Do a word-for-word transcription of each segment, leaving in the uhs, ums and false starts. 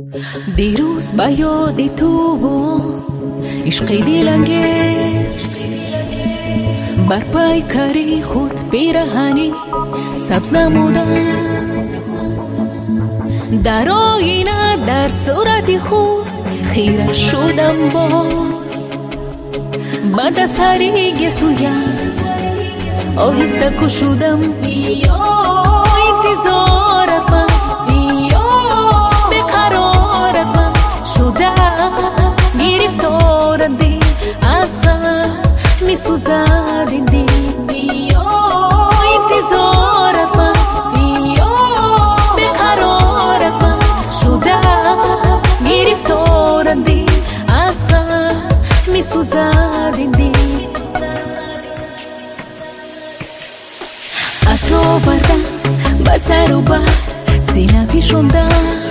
دیروز با یاد تو و عشقی دلانگیز بر پای کاری خود پیراهنی سبز نمودم، در آینه در صورت خود خیره شدم باز. بعد از هریگ سویم آهسته کشودم، انتظارت من بقرارت من شده، گرفتار دل از غم میسوزد این دل. انتظارت من بقرارت من شده، گرفتار دل از غم میسوزد این دل. عطر بردم بر سر و بر سینه فشاندم،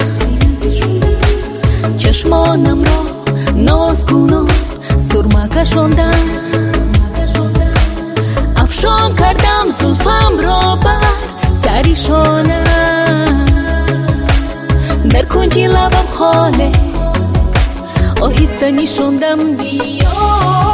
چشمانم را ناز کنان سرمه کشاندم، افشان کردم زلفم را بر سر شانه‌ام، در کنج لبم خاله آهسته نشاندم.